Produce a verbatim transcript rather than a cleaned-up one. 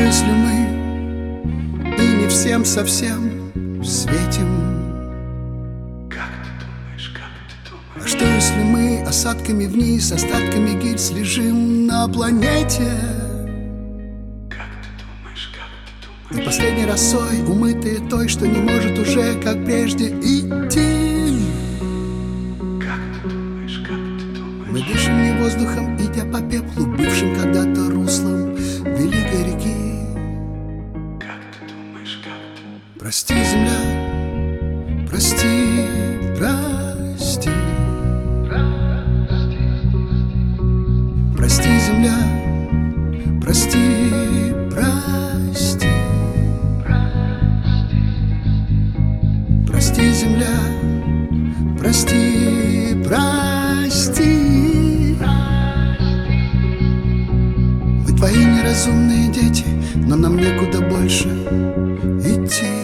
если мы и не всем совсем светим? Как ты думаешь, как ты думаешь? А что если мы осадками вниз, остатками гильз лежим на планете? Как ты думаешь, как ты И думаешь? последней росой, умытые той, что не может уже, как прежде, идти. Как ты думаешь, как ты думаешь? Мы дышим не воздухом, идя по пеплу, бывшим когда-то руслом великой реки. Как ты думаешь, как ты? Прости, земля, прости, прости. Прости, земля, прости, прости. Прости, земля, прости, прости. Мы твои неразумные дети, но нам некуда больше идти.